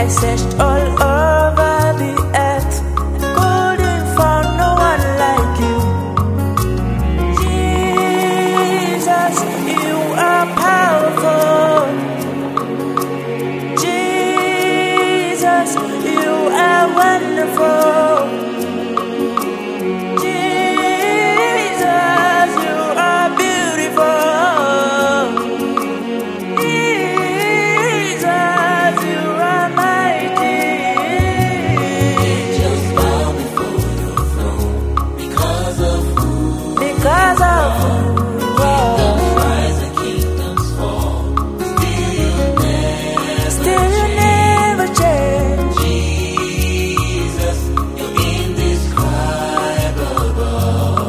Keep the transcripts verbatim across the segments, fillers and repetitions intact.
I searched all over the earth, couldn't find no one like you. Jesus, you are powerful. Jesus, you are wonderful. Jesus, you are beautiful. Jesus, you are mighty. Angels bow before your throne because of who Because of who you are. kingdoms rise and kingdoms fall. Still you never Still you never change. Jesus, you're indescribable.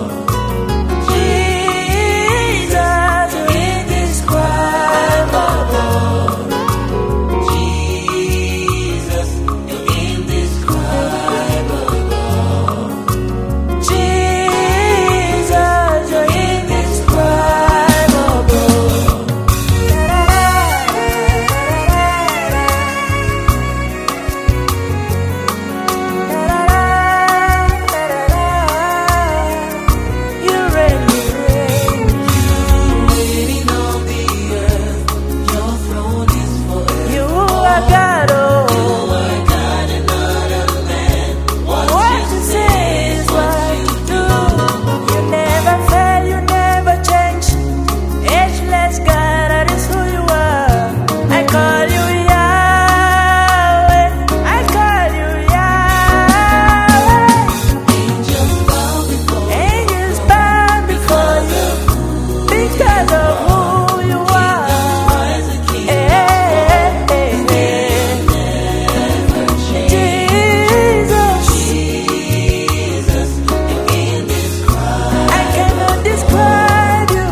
Jesus, you're indescribable. Jesus, you're indescribable. Jesus, you're indescribable. You reign, you reign. Reigning on the earth, your throne is forever. You are God, oh. You are God and not a man. What, What you you say say is is what what you you do. do. You never fail, you never change. Ageless God, that is who you are. I call you Yahweh. I call you Yahweh. Angels bow before Angels bow before you because of who you are. rise and keep Eh, eh, eh, never change. Jesus, Jesus, you're indescribable. I cannot describe you.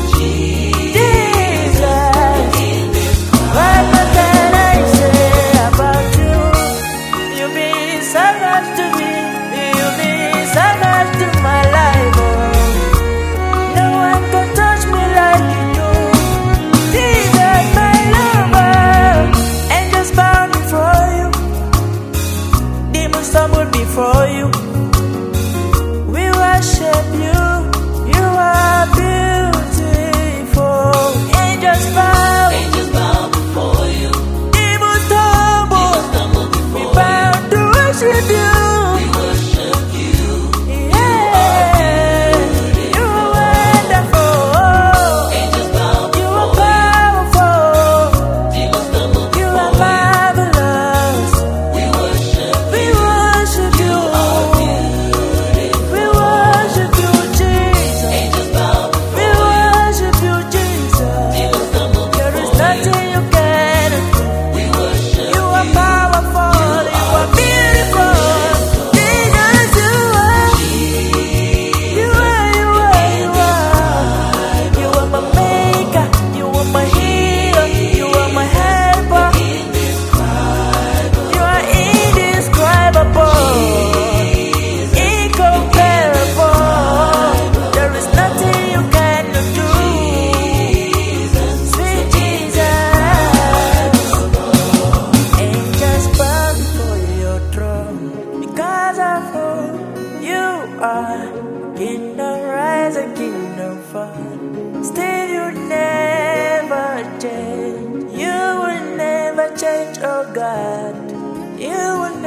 Jesus, what more can I say about you? You mean so much to me. You mean so much to my life. Oh. No one can touch me like you do. Jesus, my lover. Angels bow before you. Demons stumble before you. We worship you. You are beautiful. Angels bow. Angels bow before you. Demons stumble. Stumble We before bow to worship you. you. Worship you. Yeah. You are wonderful. Angels bow You are before powerful. you. Demons stumble You are before marvelous. you. We worship We worship you. We worship you, Jesus. Angels bow We worship you, Jesus. demons stumble There is before you. nothing you cannot do. We worship You are powerful. You are beautiful. Jesus, you are. You are, you are, you are. You are my maker. You are my healer. You are my helper. You are indescribable. Incomparable. There is nothing you cannot do. Sweet Jesus. Angels bow before your throne because of who you are. Kingdom rise and kingdom fall. Still you never change. You will never change, oh God. You will